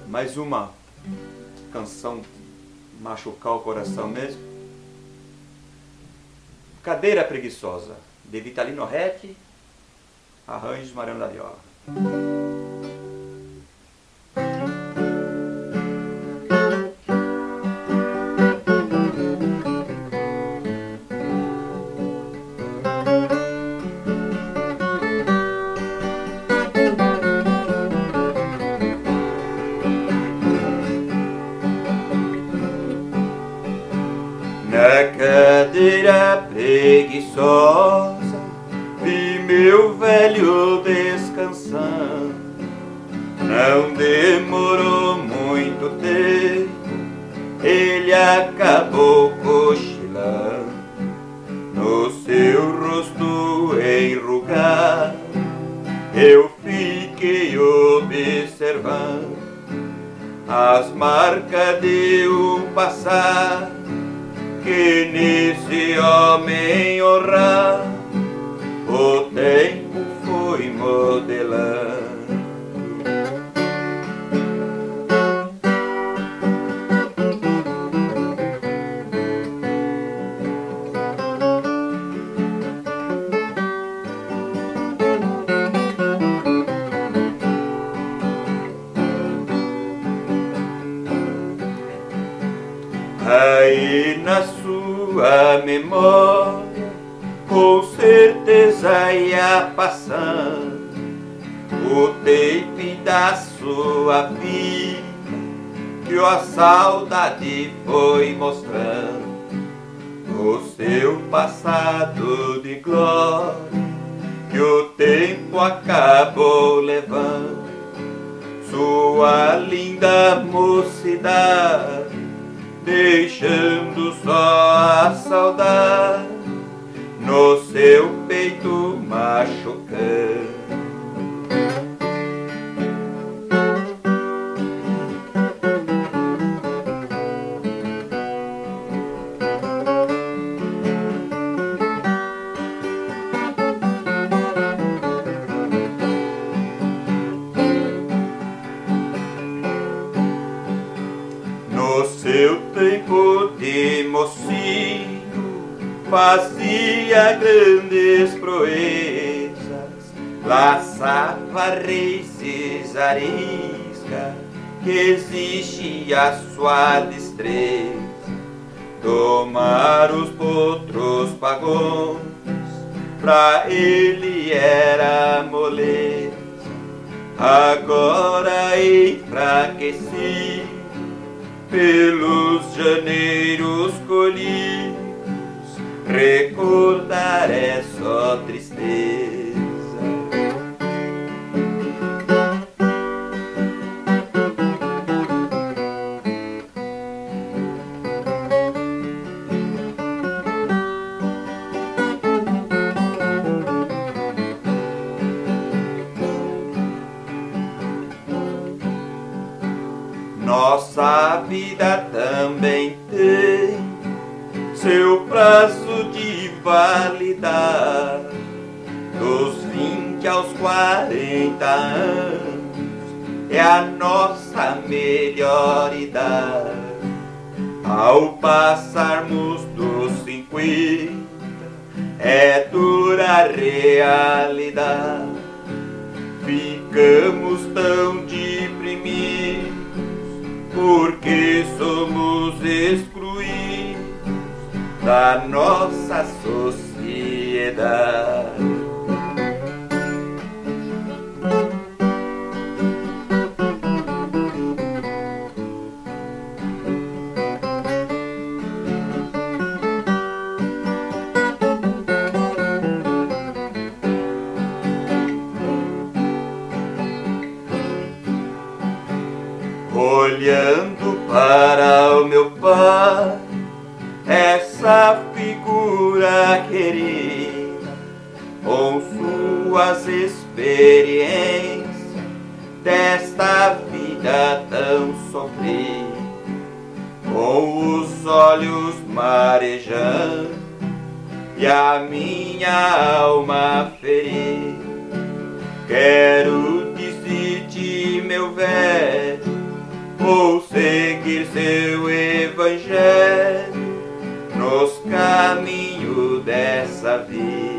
Mais uma canção machucar o coração mesmo. Cadeira Preguiçosa, de Vitalino Rec, arranjos Mariano da Viola. Na cadeira preguiçosa vi meu velho descansando. Não demorou muito tempo, ele acabou cochilando. No seu rosto enrugado eu fiquei observando as marcas de um passado que nesse homem honrado o tempo foi modelando. Aí na sua memória com certeza ia passando o tempo da sua vida que a saudade foi mostrando. O seu passado de glória que o tempo acabou levando. Sua linda mocidade deixando só a saudade no seu peito machucando. No seu tempo de mocinho fazia grandes proezas, laçava reis arisca, que existia a sua destreza. Domar os potros pagões pra ele era moleza. Agora enfraquecido pelos janeiros colhidos, recordar é só tristeza. Nossa vida também tem seu prazo de validade, dos 20 aos 40 anos é a nossa melhor idade. Ao passarmos dos 50 é dura a realidade. Ficamos tão deprimidos porque somos excluídos da nossa sociedade. Olhando para o meu pai, essa figura querida, com suas experiências desta vida tão sofrida, com os olhos marejando e a minha alma ferida, quero dizer-te, meu velho, compartilhe seu evangelho nos caminhos dessa vida.